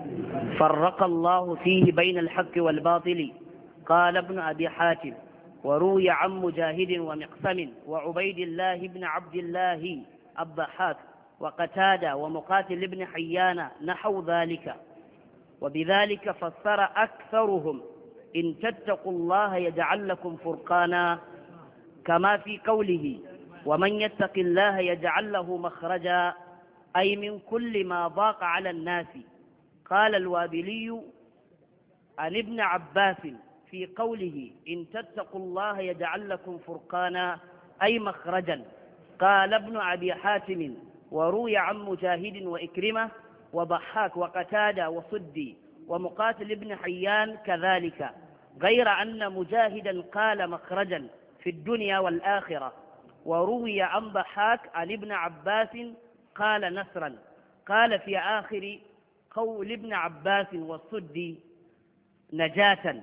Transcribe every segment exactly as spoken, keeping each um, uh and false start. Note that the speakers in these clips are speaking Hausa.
فرق الله فيه بين الحق والباطل. قال ابن أبي حاتم: وروي عن مجاهد ومقسم وعبيد الله بن عبد الله الضحاك وقتادة ومقاتل بن حيان نحو ذلك. وبذلك فسر أكثرهم: إن تتقوا الله يجعل لكم فرقانا، كما في قوله: ومن يتق الله يجعل له مخرجا، أي من كل ما ضاق على الناس. قال الوابلي عن ابن عباس في قوله: إن تتقوا الله يجعل لكم فرقانا، أي مخرجا. قال ابن أبي حاتم: وروي عن مجاهد وإكرمة وضحاك وقتادة وصدي ومقاتل ابن حيان كذلك، غير أن مجاهدا قال مخرجا في الدنيا والآخرة. وروي عن ضحاك عن ابن عباس قال نصرا. قال في آخر قول ابن عباس والصدي: نجاة.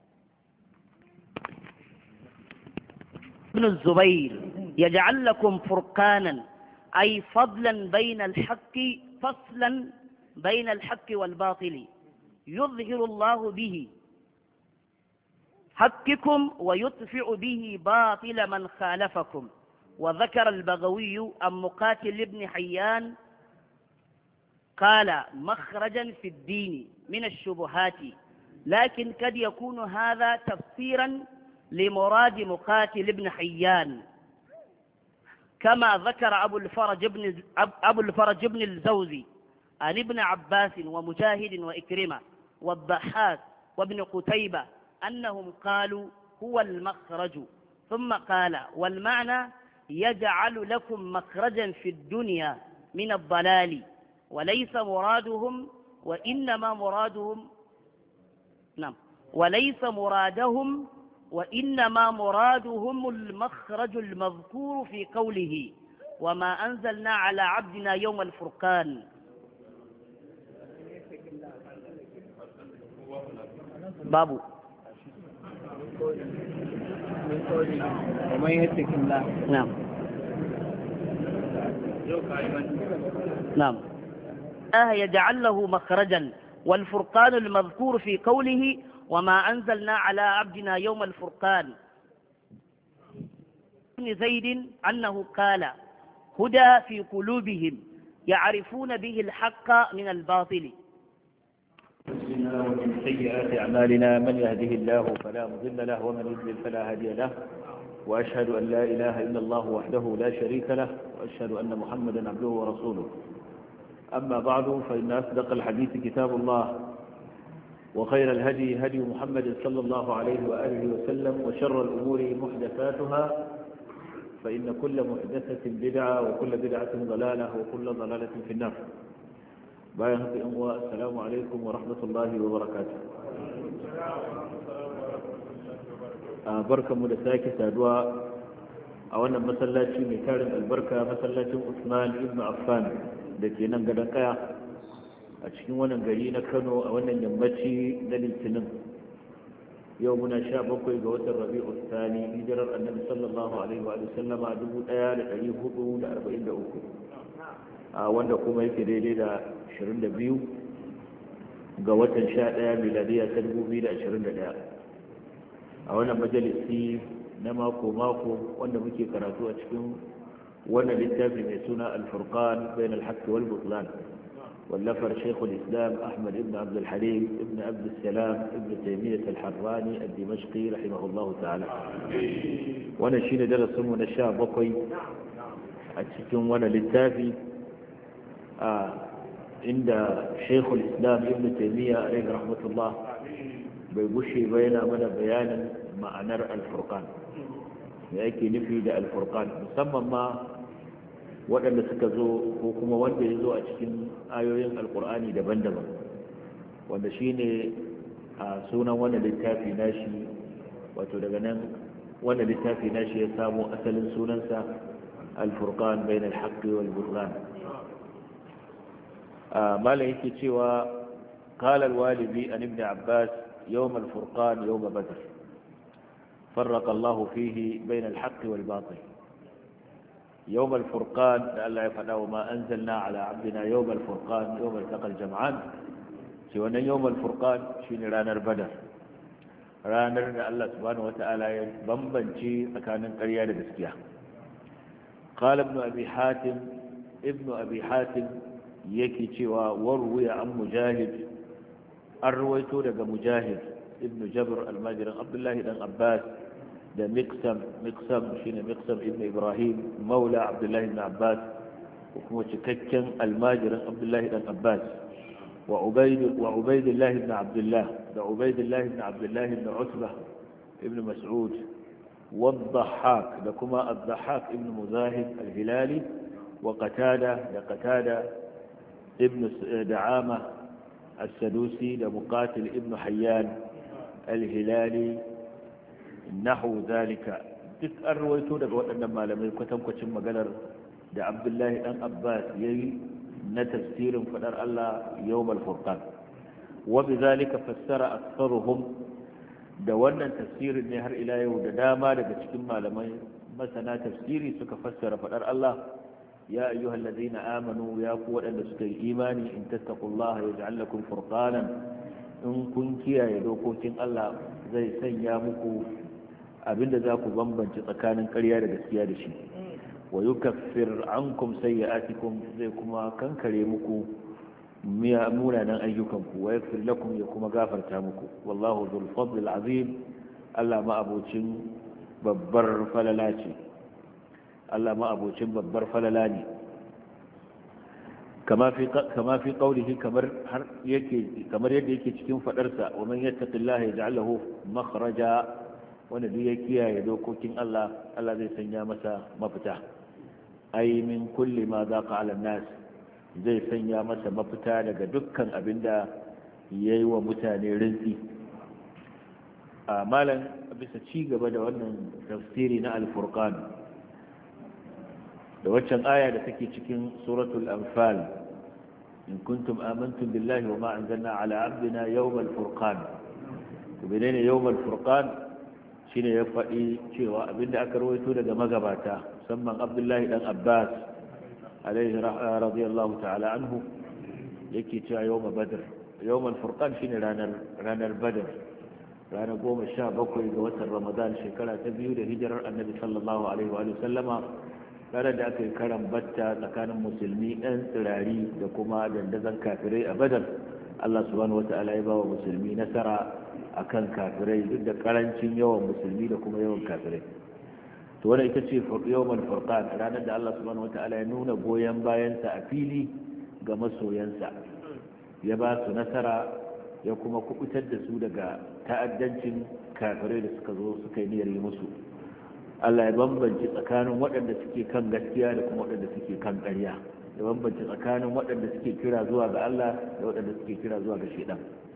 ابن الزبير: يجعل لكم فرقانا، أي فضلا بين الحق، فصلا بين الحق والباطل، يظهر الله به حقكم ويطفئ به باطل من خالفكم. وذكر البغوي عن مقاتل ابن حيان قال: مخرجا في الدين من الشبهات، لكن قد يكون هذا تفسيرا لمراد مقاتل ابن حيان، كما ذكر أبو الفرج ابن, أبو الفرج ابن الزوزي عن ابن عباس ومجاهد وإكرمة والضحاك وابن قتيبة أنهم قالوا: هو المخرج. ثم قال: والمعنى يجعل لكم مخرجا في الدنيا من الضلال، وليس مرادهم وإنما مرادهم نعم وليس مرادهم وإنما مرادهم المخرج المذكور في قوله: وما أنزلنا على عبدنا يوم الفرقان. بابو ومن يتق الله. نعم نعم آه يجعل له مخرجا، والفرقان المذكور في قوله: وما أنزلنا على عبدنا يوم الفرقان. ابن زيد أنه قال: هدى في قلوبهم يعرفون به الحق من الباطل. ومن سيئات أعمالنا: من يهده الله فلا مضل له ومن يضلل فلا هادي له، وأشهد أن لا إله إلا الله وحده لا شريك له، وأشهد أن محمدا عبده ورسوله. أما بعد، فإن أصدق الحديث كتاب الله، وخير الهدي هدي محمد صلى الله عليه وآله وسلم، وشر الأمور محدثاتها، فإن كل محدثة بدعة وكل بدعة ضلالة وكل ضلالة في النار. السلام عليكم ورحمة الله وبركاته. barkanmu da sake saduwa a wannan masallaci mai tarin albarka, masallacin Usman ibn Affan da ke nan gadon kaya a cikin wannan gari na Kano, a wannan yammaci na Litinin. Yau muna sha bakwai ga watan Rabi'u Thani, hijirar Annabi sallallahu alaihi wa sallama dubu ɗaya da ɗari hudu da arba'in da uku, a wanda kuma yake daidai da ashirin da biyu ga watan sha ɗaya miladiya ta dubu biyu da ashirin da ɗaya. A wannan majalisi na mako-mako wanda muke karatu a cikin wannan littafi mai suna Al-Furqan bain al-Haqq wal Butlan, wallafar Shaykhul Islam Ahmad ibn Abd al-Halim ibn Abd al-Salam ibn Taymiyyah al-Harrani al-Dimashqi rahimahullahu ta'ala. Wannan shine darasin mu na sha bakwai a cikin wannan littafi, a inda Shaykhul Islam ibn Taymiyyah alayhi rahmatullah bai gushe ba yana mana bayanin ma'anar Al-Furqan, da yake nufi da Al-Furqan, musamman ma waɗanda suka zo ko kuma wanda ya zo a cikin ayoyin Al-Qur'ani daban-daban, wanda shi ne a sunan wannan littafi nashi, wato daga nan wannan littafi nashi ya samo asalin sunansa Al-Furqan bain al-Haqq wal Butlan. malam yake cewa qala al-Walibi an ibn Abbas: يوم الفرقان يوم بدر فرق الله فيه بين الحق والباطل. يوم الفرقان لألا يفعل: وما أنزلنا على عبدنا يوم الفرقان يوم التقى الجمعان. ce wannan yawmal furqan shine ranar badar ranar da Allah subhanahu wata'ala ya bambance tsakanin ƙarya da gaskiya qala ibn abi hatim ibn abi hatim yake cewa warwiya an mujahid an ruwaito daga mujahid ibn jabr almajirin abdullahi dan abbas da miqsam miqsam shine miqsam ibn ibrahim maula abdullahi ibn abbas kuma cikakken almajirin abdullahi dan abbas wa ubayd wa ubaydullah ibn abdullah da ubaydullah ibn abdullah ibn utbah ibn mas'ud والضحاك لكما الضحاك ابن مزاحم الهلالي وقتادة لقتادة ابن دعامة السدوسي لمقاتل ابن حيان الهلالي نحو ذلك duk an rawaito daga waɗannan malamai kwatankwacin maganar da abdullahi ɗan abbas ya yi na tafsirin faɗar allah yawmal furqan wa bi zalika fassara aktharuhum da wannan tafsirin ne har ila yau da dama daga cikin malamai masana tafsiri suka fassara faɗar allah ya ayyuhal ladina amanu ya ku waɗanda suka yi imani in tattaqullaha yaj'al lakum furqanan in kun kiyaye dokokin allah zai sanya muku abinda za ku bambance tsakanin ƙarya da gaskiya da shi wa yukaffir ankum sayyi'atikum zai kuma kankare muku munanan ayyukanku wa yaghfir lakum ya kuma gafarta muku wallahu dhul fadl azim Allah ma abocin babbar falala ce Allah ma abocin babbar falala ne kama fi kama fi qawlihi kamar har yake kamar yadda yake cikin fadarsa wa man yattaqillaha yaj'al lahu makhraja wanda duk ya kiyaye dokokin Allah Allah zai sanya masa mafita ay min kulli ma daqa 'ala an-nas zai sanya masa mafita daga dukkan abinda yayi wa mutane rinzi a malan bisa ci gaba da wannan tafsiri na al-furqan da waccan aya da take cikin suratul anfal in kuntum amantum billahi wa ma anzalna 'ala 'abdina yawmal furqan to menene yawmal furqan shine ya faɗi cewa abinda aka rawaito daga magabata musamman abdullahi dan abbas alaihi radiyallahu ta'ala anhu yake cewa yawma badr yawmal furqan shine ranar ranar badr ranar goma sha bakwai ga watan ramadan shekara ta biyu da hijirar annabi sallallahu alaihi wa sallama ranar da aka yi karan batta tsakanin musulmi ɗan tsirari da kuma dandazon kafirai a badar Allah subhanahu wata'ala ya ba wa musulmi nasara akan kafirai duk da karancin yawan musulmi da kuma yawan kafirai to wannan ita ce yawmal furqan ranar da Allah subhanahu wataala ya nuna goyen bayansa a fili ga masoyansa ya ba su nasara ya kuma kubutar da su daga ta'addancin kafirai da suka zo suka yi niyyar yi musu Allah ya bambance tsakanin waɗanda suke kan gaskiya da kuma waɗanda suke kan ƙarya ya bambance tsakanin waɗanda suke kira zuwa ga Allah da waɗanda suke kira zuwa ga shaitan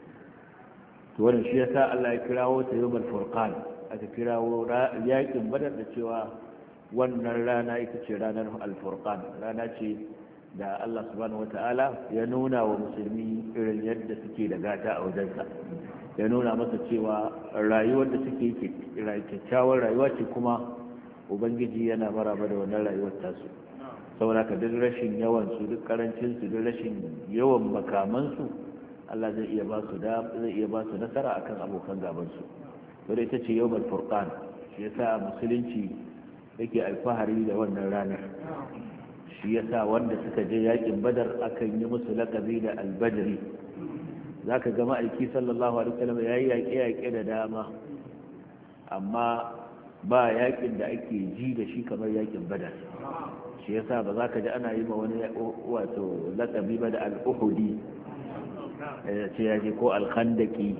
to wannan shi yasa Allah ya kirawo ta yawmal furqan aka kirawo yakin badar da cewa wannan rana ita ce ranar al-furqan rana ce da Allah subhanahu wata'ala ya nuna wa musulmi irin yadda suke da gata a wajensa ya nuna masa cewa rayuwar da suke kyakkyawar rayuwa ce kuma ubangiji yana maraba da wannan rayuwar tasu saboda ka duk rashin yawan su duk karancin su duk rashin yawan makaman su Allah zai iya ba su da zai iya ba su nasara akan abokan gaban su wanda ita ce yawmal furqan shi yasa musulunci yake alfahari da wannan ranar shi yasa wanda suka je yakin badar akan yi musu laqabi da al-badri zaka ga ma'aiki sallallahu alaihi wasallam yayi yaƙe yaƙe da dama amma ba yakin da ake ji da shi kamar yakin badar shi yasa ba za ka ji ana yi ma wani wato laqabi ba da al-uhudi ce ya je ko alkhandaki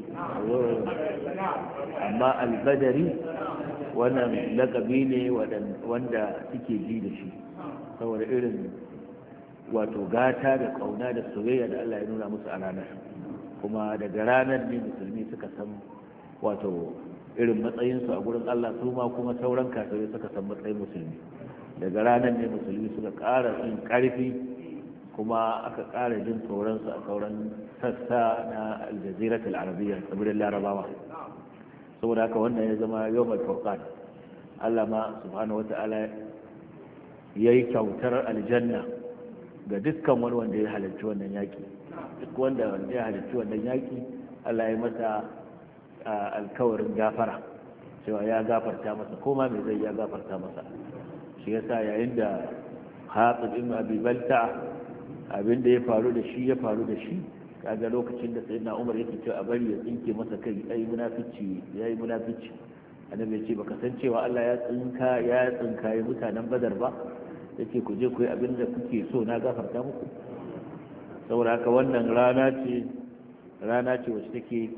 amma albadari wannan lakabi ne wanda suke ji da shi saboda irin wato gata da kauna da soyayya da Allah ya nuna musu a ranar kuma daga ranar ne musulmi suka san wato irin matsayinsu a gurin Allah su ma kuma sauran kafirai suka san matsayin musulmi daga ranar ne musulmi suka ƙara yin ƙarfi kuma aka ƙara jin tsoronsu a sauran sassa na aljaziratul arabiyya tsibirin larabawa saboda haka wannan ya zama yawmal furqan Allah ma subhanahu wata'ala yayi kyautar aljanna ga dukkan wani wanda ya halarci wannan yaki duk wanda ya halarci wannan yaki Allah ya masa alkawarin gafara cewa ya gafarta masa koma mai zai ya gafarta masa shi yasa yayin da Hatib ibn Abi Balta abin da ya faru da shi ya faru da shi kaga lokacin da sayyidina Umar yake cewa a bari ya tsinke masa kai yayi munafici yayi munafici annabi ya ce baka san cewa Allah ya tsinka ya tsinkaye mutanen Badar ba yace ku je ku yi abin da kuke so na gafarta muku saboda haka wannan rana ce rana ce wacce take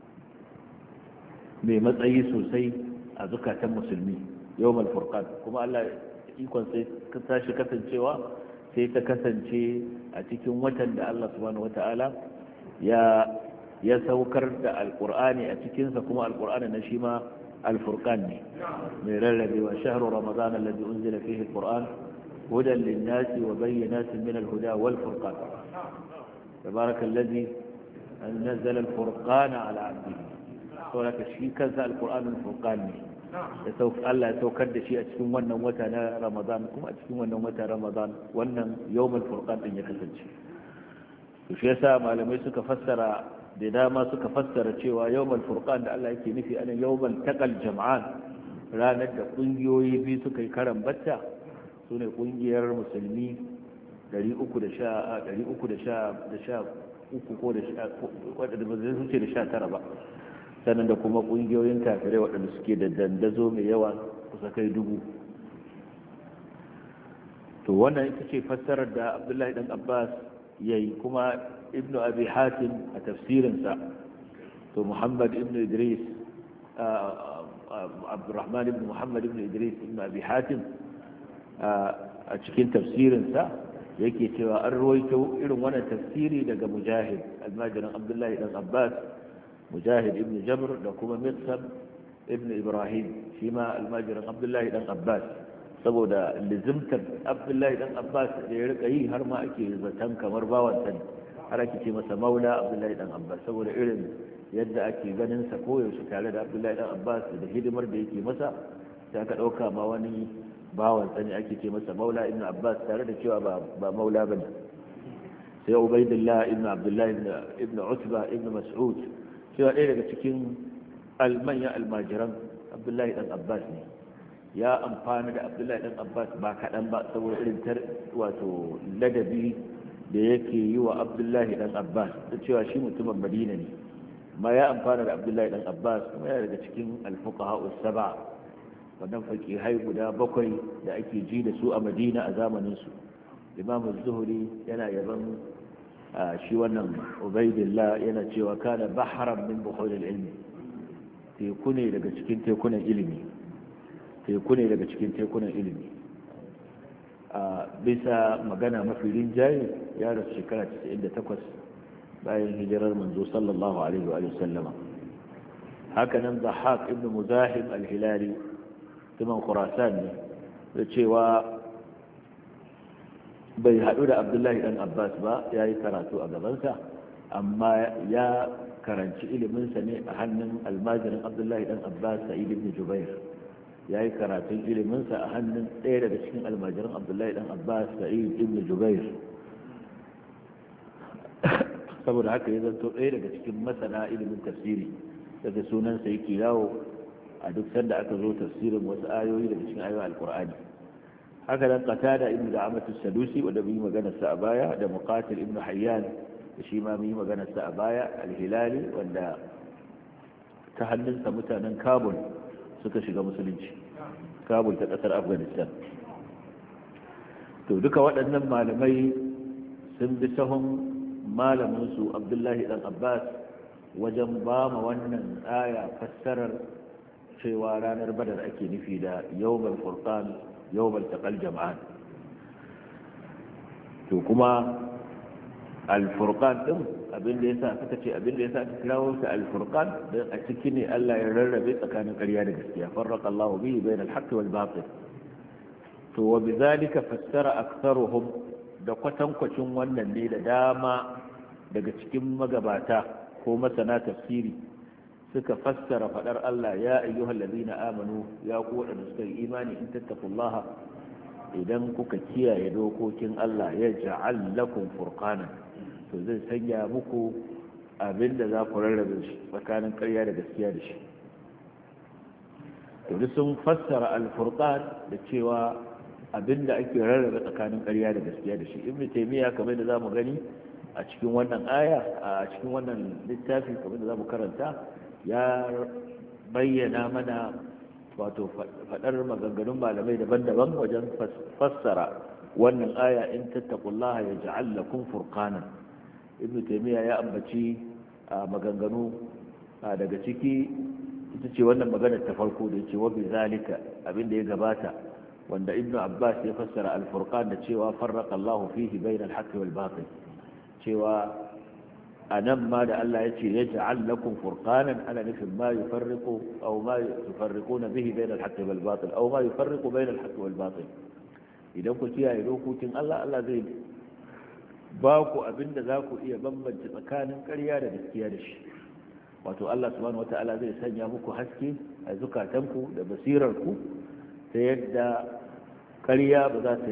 mai matsayi sosai a zukatan musulmi yawmal furqan kuma Allah ikon sai ka tashi kasancewa sai ta kasance a cikin watan da Allah subhanahu wataala ya ya saukar da alqur'ani a cikin sa kuma alqur'ani na shi ma alfurqan ne mai rarrabewa shahru ramadan alladhi unzila fihi alqur'an hudan lin-nasi wa bayyinatin min al-huda wal-furqan tabarakallazi anzala al-furqana ala 'abdihi saboda shi kansa alkur'anin furqan ne Allah ya saukar da shi a cikin wannan wata na Ramadan kuma a cikin wannan wata Ramadan wannan yawmul furqan din ya kasance to shi yasa malamai suka fassara da dama suka fassara cewa yawmul furqan da Allah yake nufi anan yawmul taqal jam'an ranar da kungiyoyi biyu suka yi karan batta sune kungiyar musulmi ɗari uku da sha uku ko da wadda ba zai wuce da sha tara ba sannan da kuma ƙungiyoyin kafirai waɗanda suke da dandazo mai yawa kusa kai dubu to wannan ita ce fassarar da abdullahi ɗan abbas ya yi kuma ibnu abi hatim a tafsirinsa to muhammad ibnu idris abdurrahman ibnu muhammad ibnu idris ibnu abi hatim a cikin tafsirinsa yake cewa an ruwaito irin wannan tafsiri daga mujahid almajirin abdullahi ɗan abbas mujahid ibn jabr da kuma mitsab ibn ibrahim shi ma almajirin abdullahi dan abbas saboda lizimtar abdullahi dan abbas da ya rika yi har ma ake zaton kamar bawan sani har ake ce masa maula abdullahi dan abbas saboda irin yadda ake ganin sa koyaushe tare da abdullahi dan abbas da hidimar da yake masa sai aka dauka ma wani bawan sani ake ce masa maula ibn abbas tare da cewa ba maula bane sai ubaidullah ibn abdullahi ibn utba ibn mas'ud cewa ɗaya daga cikin manyan almajiran abdullahi ɗan abbas ne ya amfana da abdullahi ɗan abbas ba kaɗan ba saboda irin wato ladabi da yake yi wa abdullahi ɗan abbas da cewa shi mutumin madina ne ma ya amfana da abdullahi ɗan abbas kuma yana daga cikin alfuqaha saba wannan faƙihai guda bakwai da ake ji da su a madina a zamaninsu imamu zuhuri yana yaban shi wannan ubaidillah yana cewa kana bahran min buhuril ilmi teku ne daga cikin tekunan ilimi teku ne daga cikin tekunan ilimi a bisa magana mafi rinjaye ya rasu shekara casa'in da takwas bayan hijirar manzo sallallahu alaihi wa sallama haka nan Dhahhak ibn Muzahim al-Hilali tuman Khurasan ne da cewa bai haɗu da abdullahi ɗan abbas ba ya yi karatu a gabansa amma ya karanci iliminsa ne a hannun almajirin abdullahi ɗan abbas sa'id ibn jubair ya yi karatun iliminsa a hannun ɗaya daga cikin almajirin abdullahi ɗan abbas sa'id ibn jubair saboda haka ya zanto ɗaya daga cikin masana ilimin tafsiri daga sunansa yake yawo a duk sanda aka zo tafsirin wasu ayoyi daga cikin ayoyin alkur'ani haka nan qatada ibnu da'amat as-sadusi wanda bi maganar sa a baya da muqatil ibnu hayyan da shi ma bi maganar sa a baya al-hilali wanda ta hannunsa mutanen kabul suka shiga musulunci kabul ta kasar afghanistan to duka waɗannan malamai sun bi sahun malamin su abdullahi dan abbas wajen ba ma wannan aya fassarar cewa ranar badar ake nufi da yawmal furqan yawmal taqal jam'an to kuma al-furqan din abinda yasa suka ce abinda yasa aka kirawo shi al-furqan dan a ciki ne Allah ya rarrabe tsakanin ƙarya da gaskiya farraqa Allahu bihi bainal haqqi wal batil to wa bidhalika fassara aktharuhum da kwatankwacin wannan ne da dama daga cikin magabata ko masana tafsiri suka fassara fadar Allah ya ayyuhal ladina amanu ya ku wadanda suka yi imani in tattaqullaha idan kuka kiyaye dokokin Allah ya ja'al lakum furqanan to zai sanya muku abinda za ku rarrabe shi tsakanin ƙarya da gaskiya da shi. to sun fassara al-furqan da cewa abinda ake rarrabe tsakanin ƙarya da gaskiya da shi. ibnu taymiya kamar da zamu gani a cikin wannan aya a cikin wannan littafi kamar da zamu karanta ya bayyana mana wato fadar maganganun malamai daban-daban wajen fassara wannan aya in tattaqullaha yaj'al lakum furqanan. ibnu taymiya ya ambaci maganganu daga ciki ita ce wannan maganar ta farko da yace wa bi zalika abinda ya gabata wanda ibnu abbas ya fassara al-furqan da cewa farraqa Allah fihi bayna al-haqqi wal batil, cewa anan ma da Allah yace yaj'al lakum furqanan ana nufin ma yufarriqu aw ma yufarriquna bihi bayna al-haqqi wal batil aw ma yufarriqu bayna al-haqqi wal batil. idan ku kiyaye dokokin Allah Allah zai ba ku abinda za ku iya bambance tsakanin ƙarya da gaskiya da shi. wato Allah subhanahu wata'ala zai sanya muku haske a zukatanku da basirarku ta yadda ƙarya ba za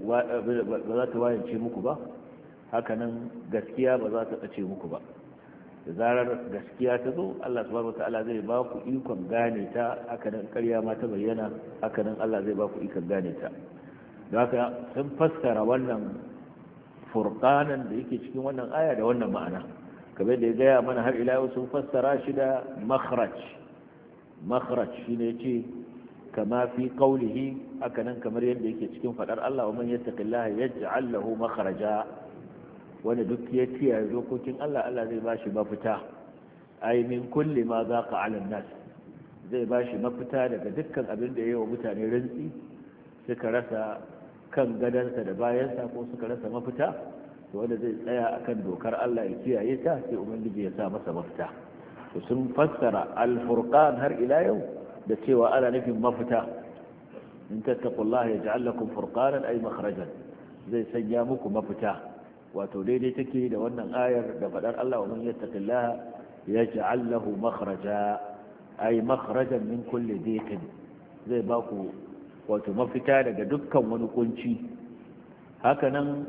ta wayance muku ba, hakanan gaskiya ba za ta ɓace muku ba. da zarar gaskiya ta zo Allah subhanahu wata'ala zai ba ku ikon gane ta, hakanan ƙarya ma ta bayyana, hakanan Allah zai ba ku ikon gane ta. da haka sun fassara wannan furqanan da yake cikin wannan aya da wannan ma'ana, kamar da ya gaya mana har ila yau sun fassara shi da makhraj. makhraj shine yace kama fi qawlihi, hakanan kamar yadda yake cikin fadar Allah wa man yattaqillaha yaj'al lahu makhraja, wanda duk ya kiyaye dokokin Allah Allah zai bashi mafita. ay min kulli ma zaqa 'ala an-nas, zai bashi mafita daga dukkan abin da yayi wa mutane rantsi suka rasa kan gadansa da bayansa ko suka rasa mafita, to wanda zai tsaya akan dokar Allah ya kiyaye ta sai ubangiji ya sa masa mafita. to sun fassara al-furqan har ila yau da cewa ana nufin mafita. in tattaqullaha yaj'al lakum furqanan ay makhrajan, zai sanya muku mafita. wato daidai take da wannan ayar da fadar Allah wa man yattaqillaha yaj'al lahu makhraja ay makhrajan min kulli dhiqin, zai ba ku wato mafita daga dukkan wani kunci. hakanan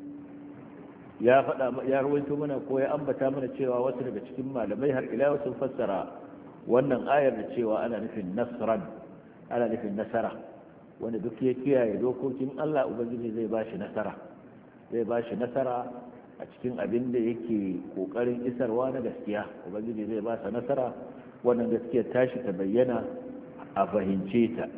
ya faɗa ya rawaito mana ko ya ambata mana cewa wasu daga cikin malamai har ila sun fassara wannan ayar da cewa ana nufin nasran, ana nufin nasara. wanda duk ya kiyaye dokokin Allah ubangiji zai bashi nasara, zai bashi nasara a cikin abin da yake kokarin isarwa na gaskiya. ubangiji zai ba sa nasara, wannan gaskiyar tashi ta bayyana a fahimce ta.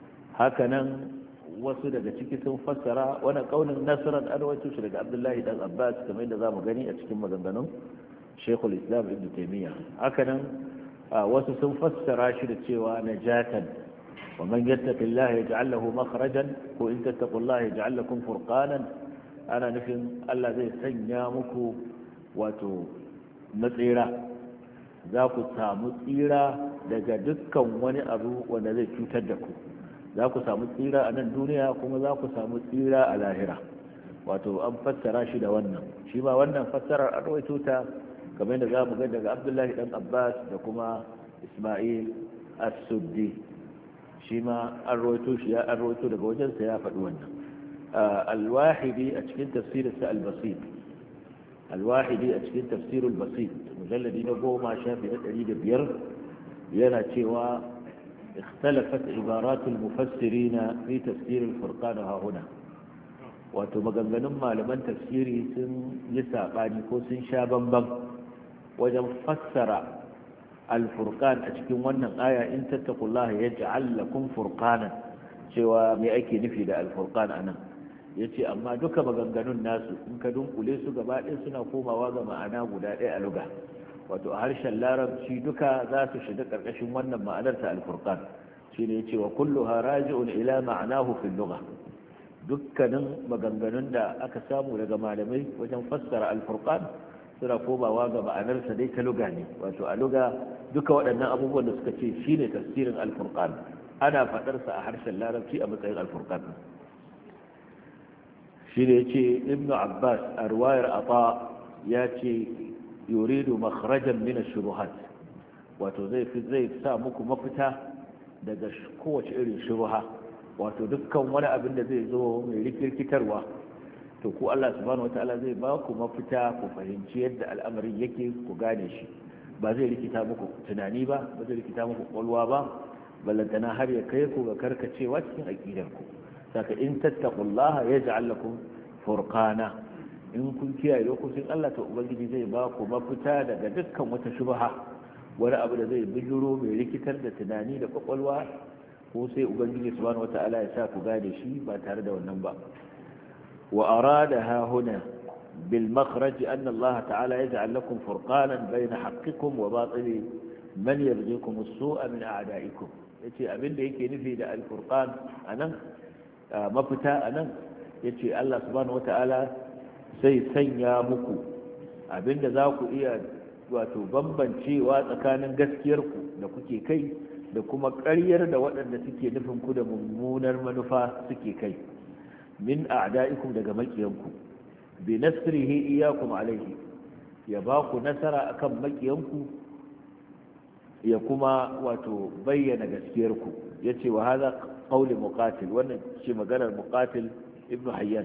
hakanan wasu daga ciki sun fassara wani kaunin nasarar an rawaito shi daga Abdullahi dan Abbas kamar yadda zamu gani a cikin maganganun Sheikhul Islam Ibn Taymiyyah. hakanan wasu sun fassara shi da cewa najatan, wa man yattaqillaha yaj'al lahu makhrajan ko in tattaqullaha yaj'al lakum furqanan, ana nufin Allah zai sanya muku wato matsira, za ku samu tsira daga dukkan wani abu wanda zai cutar da ku. za ku samu tsira a nan duniya kuma za ku samu tsira a lahira. wato an fassara shi da wannan. shi ma wannan fassarar an rawaito ta kamar yadda za mu ga daga Abdullahi dan Abbas da kuma Ismail as-Suddi, shi ma an rawaito shi ya an rawaito daga wajensa ya faɗi wannan. al-Wahidi a cikin tafsirinsa al-Basit, al-Wahidi a cikin tafsirul Basit mujalladi na goma shafi na ɗari da biyar yana cewa اختلفت عبارات المفسرين في تفسير الفرقان ها هنا. wato maganganun malaman tafsiri sun yi saɓani ko sun sha bambam wajen fassara al-furqan a cikin wannan aya in tattaqullaha yaj'al lakum furqanan, cewa me ake nufi da al-furqan anan. yace amma duka maganganun nasu in ka dunkule su gaba ɗaya suna komawa ga ma'ana guda ɗaya a lugha. wato a harshen larabci duka za su shiga ƙarƙashin wannan ma'anar ta al-furqan. shi ne cewa kulluha raji'un ila ma'anahu fil lugha, dukkanin maganganun da aka samu daga malamai wajen fassara al-furqan suna komawa ga ma'anarsa dai ta lugha ne. wato a lugha duka waɗannan abubuwan da suka ce shine tafsirin al-furqan ana faɗarsa a harshen larabci a matsayin al-furqan. shi ne yace ibnu abbas a ruwayar ata ya ce yuridu makhrajan min ash-shubuhat, wato zai fi zai sa muku mafita daga kowace irin shubha wato dukkan wani abin da zai zo mai rikirkitarwa to ku Allah subhanahu wataala zai ba ku mafita ku fahimci yadda al'amarin yake ku gane shi ba zai rikita muku tunani ba ba zai rikita muku kwalwa ba ballantana har ya kai ku ga karkacewa cikin aqidar ku saka in tattaqullaha yaj'al lakum furqana in kun kiyaye lokacin Allah to ubangiji zai ba ku mafita daga dukkan wata shubha wani abu da zai bijiro mai rikitar da tunani da kwakwalwa ko sai ubangiji subhanahu wataala ya sa ku gane shi ba tare da wannan ba wa aradaha huna bil makhraj anna Allah ta'ala yaj'al lakum furqanan bayna haqqikum wa batili man yarzuqukum as-su'a min a'da'ikum yace abinda yake nufi da al-furqan anan mafita anan yace Allah subhanahu wataala sai sanya muku abinda za ku iya wato bambancewa tsakanin gaskiyarku da kuke kai da kuma ƙaryar da waɗanda suke nufin ku da mummunar manufa suke kai min a'da'ikum daga makiyanku bi nasrihi iyyakum alayhi ya ba ku nasara akan makiyanku ya kuma wato bayyana gaskiyarku yace wa hadha qawli muqatil wannan ce maganar muqatil ibnu hayyan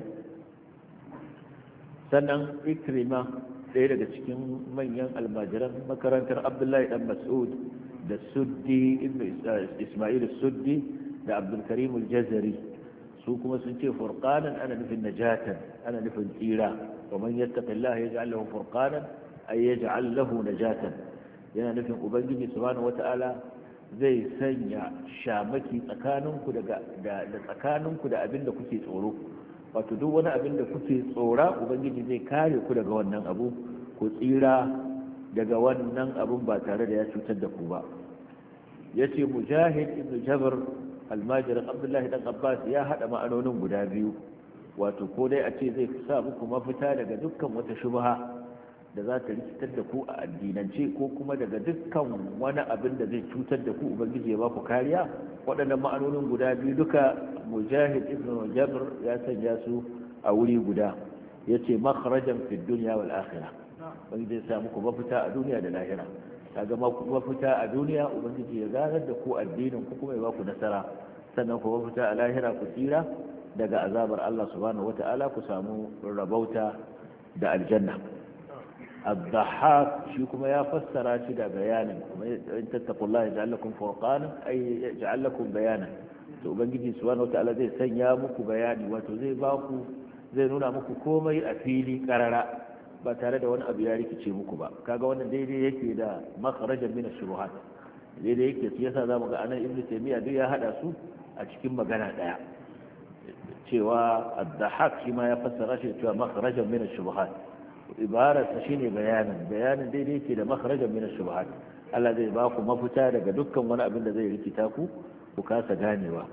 sannan ikrima ɗaya daga cikin manyan almajiran makarantar abdullahi dan mas'ud da suddi ismail suddi da abdulkarim al-jazari su kuma sun ce furqanan ana nufin najatan ana nufin tsira wa man yattaqillaha yaj'al lahu furqanan ay yaj'al lahu najatan yana nufin ubangiji subhanahu wata'ala zai sanya shamaki tsakaninku daga da tsakaninku da abinda kuke tsoro wato duk wani abin da kuke tsora ubangiji zai kare ku daga wannan abu ku tsira daga wannan abun ba tare da ya cutar da ku ba yace mujahid ibn jabr almajirin abdullahi dan abbas ya hada ma'anonin guda biyu wato ko dai a ce zai sa muku mafita daga dukkan wata shubha da za ta rikitar da ku a addinance ko kuma daga dukkan wani abin da zai cutar da ku ubangiji ya ba ku kariya waɗannan ma'anonin guda biyu duka mujahid ibn jabr ya sanya su a wuri guda yace makhrajan fi dunya wal akhirah wanda zai sa muku mafita a duniya da lahira kaga mafita a duniya ubangiji ya ganar da ku addinin ku kuma ya ba ku nasara sannan ku mafita a lahira ku tsira daga azabar Allah subhanahu wata'ala ku samu rabauta da aljanna الضحاك shi kuma ya fassara shi da bayanin kuma in tattaqullaha yaj'al lakum furqanan ay yaj'al lakum bayanan to ubangiji subhanahu wataala zai sanya muku bayani wato zai ba ku zai nuna muku komai a fili karara ba tare da wani abu ya rikice muku ba kaga wannan daidai yake da makharajan min ash-shubuhat daidai yake shi yasa zamu ga anan ibnu taymiya duk ya hada su a cikin magana daya cewa ad-dhahak shi ma ya fassara shi cewa makharajan min ash-shubuhat ibararsa shine bayanin bayanin daidai ke da makharajan min ash-shubuhat Allah zai ba ku mafita daga dukkan wani abin da zai rikita ku ku kasa ganewa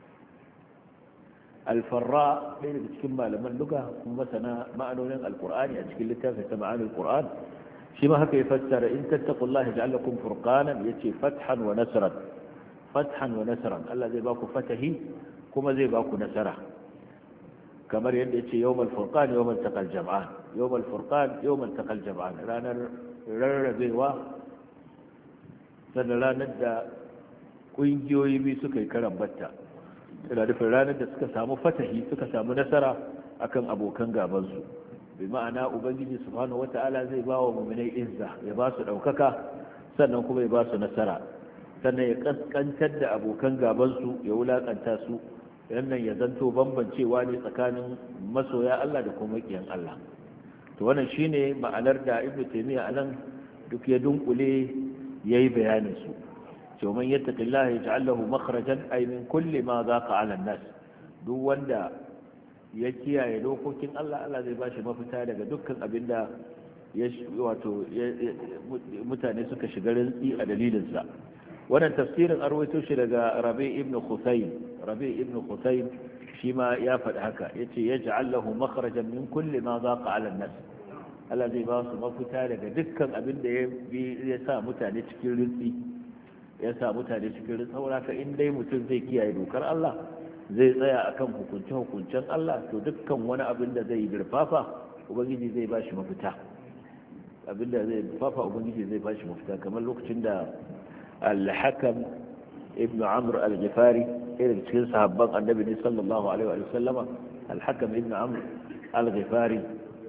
al-farra ɗaya daga cikin malaman lugha kuma masana ma'anonin al-qur'ani a cikin littafin sa ma'anul qur'an shi ma haka ya fassara in tattaqullaha yaj'al lakum furqanan yace fathan wa nasran fathan wa nasran Allah zai ba ku fatahi kuma zai ba ku nasara kamar yadda yace yawmal furqan yawmal taqal jam'an yawmal furqan yawmal taqal jam'an ranar rarrabewa sannan ranar da kungiyoyi biyu suka yi karan batta ina nufin ranar da suka samu fatahi suka samu nasara akan abokan gabansu bi ma'ana ubangiji subhanahu wata'ala zai ba wa mu'minai izza ya ba su daukaka sannan kuma ya ba su nasara sannan ya kaskantar da abokan gabansu ya wulakanta su wannan ya zanto bambancewa ne tsakanin masoya Allah da kuma makiyan Allah to wannan shine ma'anar da Ibn Taymiyyah anan duk ya dunkule yayi bayanin su to man yattaqillaha yaj'al lahu makhrajan ay min kulli ma zaqa 'ala an-nas duk wanda ya kiyaye dokokin Allah Allah zai bashi mafita daga dukkan abinda ya wato mutane suka shiga rantsi a dalilin sa wannan tafsirin arwaito shi daga Rabi' ibn Khusaym Rabi' ibn Khusaym shi ma ya faɗi haka yace yaj'al lahu makhrajan min kulli ma zaqa 'ala an-nas Allah zai ba su mafita daga dukkan abin da ya sa mutane cikin rintsi ya sa mutane cikin rintsi saboda ka in dai mutum zai kiyaye dokar Allah zai tsaya akan hukunce hukuncen Allah to dukkan wani abin da zai dirfafa ubangiji zai ba shi mafita abin da zai dirfafa ubangiji zai ba shi mafita kamar lokacin da al-hakam ibn amr al-ghifari irin cikin sahabban annabi ne sallallahu alaihi wa sallama al-hakam ibn amr al-ghifari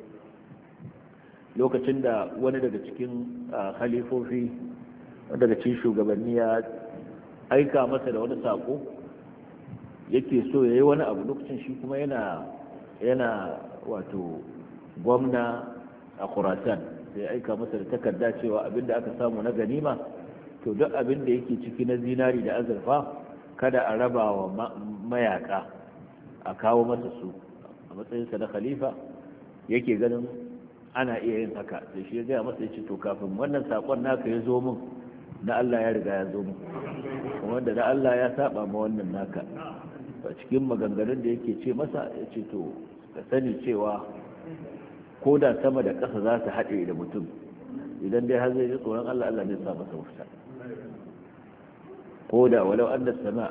lokacin da wani daga cikin khalifofi daga cikin shugabanni ya aika masa da wani sako yake so yayi wani abu lokacin shi kuma yana yana wato gwamna a Khurasan sai aika masa da takarda cewa abinda aka samu na ganima to duk abinda yake ciki na zinari da azurfa kada a raba wa mayaka a kawo masa su a matsayinsa na khalifa yake ganin ana iya yin haka sai shi ya gaya masa ya ce to kafin wannan sakon naka ya zo min na Allah ya riga ya zo min wanda na Allah ya saba ma wannan naka a cikin maganganun da yake ce masa ya ce to ka sani cewa ko da sama da ƙasa za su haɗe da mutum idan dai har zai ji tsoron Allah Allah zai sa masa wuta ko da walau an da sama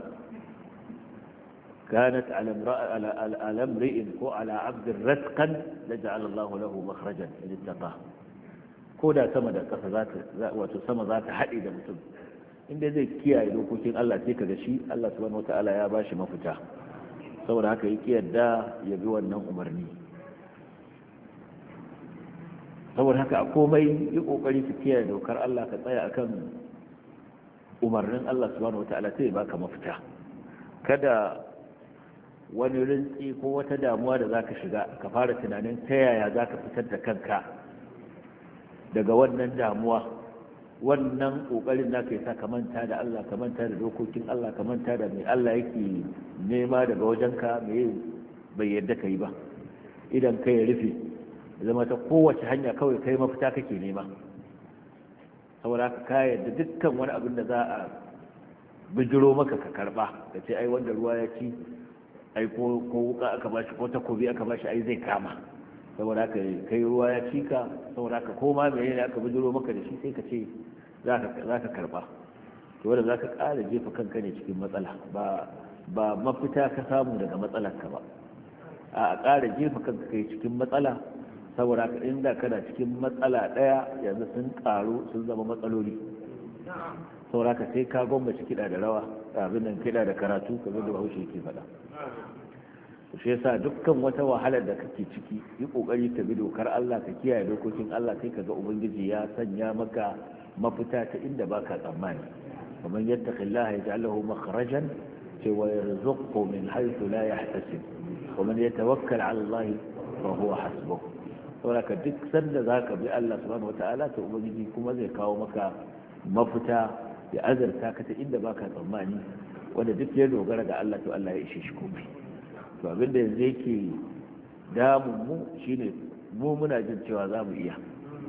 كانت على على امرئ وعلى عبد رزقا لجعل الله له مخرجا ان اتقاه كودا sama da kasa za ta wato sama za ta haɗe da mutum inda zai kiyaye dokokin Allah sai kaga shi Allah subhanahu wataala ya bashi mafita saboda haka yake yadda ya bi wannan umarni saboda haka a komai yi kokari ka kiyaye dokar Allah ka tsaya akan umarnin Allah subhanahu wataala sai baka mafita kada wani rintsi ko wata damuwa da zaka shiga ka fara tunanin ta yaya zaka fitar da kanka daga wannan damuwa wannan kokarin naka yasa ka manta da Allah ka manta da dokokin Allah ka manta da mai Allah yake nema daga wajenka me bai yadda kai ba idan kai ya rufe zama ta kowace hanya kawai kai mafita kake nema saboda ka yadda dukkan wani abin da za a bijiro maka ka karba ka ce ai wanda ruwa ya ci ai ko wuka aka bashi ko takobi aka bashi ai zai kama saboda haka kai ruwa ya cika saboda haka koma mai ne aka bijiro maka da shi sai ka ce za ka karba to wanda za ka ƙara jefa kanka ne cikin matsala ba ba mafita ka samu daga matsalarka ba a ƙara jefa kanka kai cikin matsala saboda haka inda kana cikin matsala ɗaya yanzu sun ƙaru sun zama matsaloli saboda haka sai ka gwamnati kiɗa da rawa abin nan kiɗa da karatu kamar da bahaushe ke faɗa shi yasa dukkan wata wahalar da kake ciki yi kokari ka bi dokar Allah ka kiyaye dokokin Allah sai kaga ubangiji ya sanya maka mafita ta inda baka tsammani kamar yattaqillaha yaj'al lahu makhrajan wa yarzuqhu min haythu la yahtasib wa man yatawakkal 'ala Allah fa huwa hasbuh saboda duk sanda zaka bi Allah subhanahu wataala to ubangiji kuma zai kawo maka mafita ya azarta ka ta inda baka tsammani wanda duk ya dogara ga Allah to Allah ya ishe shi komai to abinda yanzu yake damun mu shine mu muna jin cewa za mu iya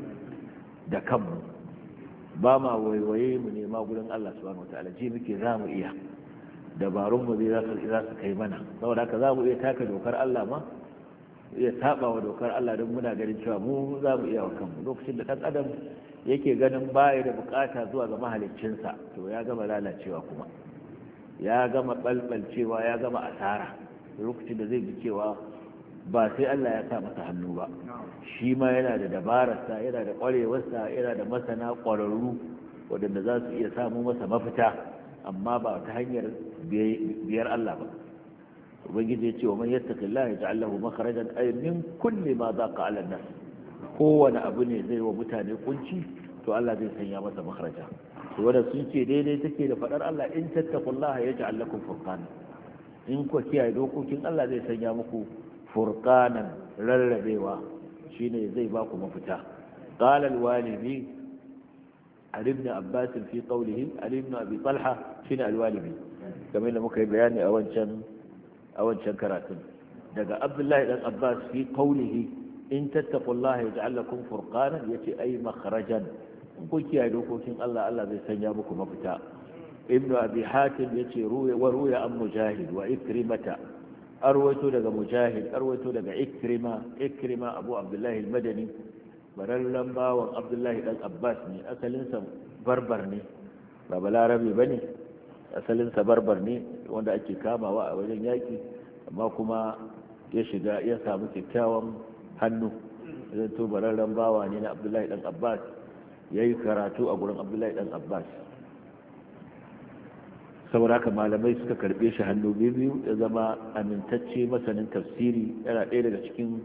da kanmu ba ma waiwaye mu nema gurin Allah subhanahu wataala ji muke za mu iya dabarun mu zai za su kai mana saboda haka za mu iya taka dokar Allah ma iya saba wa dokar Allah don muna ganin cewa mu za mu iya wa kanmu lokacin da dan adam yake ganin baya da bukata zuwa ga mahaliccinsa to ya gama lalacewa kuma ya gama balbalcewa ya gama asara lokacin da zai ji cewa ba sai Allah ya sa masa hannu ba shi ma yana da dabararsa yana da kwarewarsa yana da masana kwararru waɗanda za su iya samu masa mafita amma ba ta hanyar biyar Allah ba ubangiji ya ce wa man yattaqillaha yaj'al lahu makhrajan ay min kulli ma daqa 'ala an-nas kowane abu ne zai wa mutane kunci to Allah zai sanya masa makhraja to wanda sun ce daidai take da fadar Allah in tattaqullaha yaj'al lakum furqana in ku kiyaye dokokin Allah zai sanya muku furqanan rarrabewa shine zai ba ku mafita qala al-walibi ali ibn abbas fi qawlihi ali ibn abi talha shine al-walibi kamar da muka yi bayani a wancan a wancan karatun daga abdullahi dan abbas fi qawlihi in tattaqullaha yaj'al lakum furqanan yace ay makhrajan in ku kiyaye dokokin Allah Allah zai sanya muku mafita ibnu abi hatim yace ruya wa ruya an mujahid wa ikrimata arwaito daga mujahid arwaito daga ikrima ikrima abu abdullahi al-madani barallan bawan abdullahi dan abbas ne asalin sa barbar ne ba balarabi bane asalin sa barbar ne wanda ake kamawa a wajen yaki amma kuma ya shiga ya samu kyakkyawan hannu idan to bararren bawa ne na abdullahi dan abbas ya yi karatu a gurin abdullahi dan abbas saboda haka malamai suka karbe shi hannu biyu ya zama amintacce masanin tafsiri, yana ɗaya daga cikin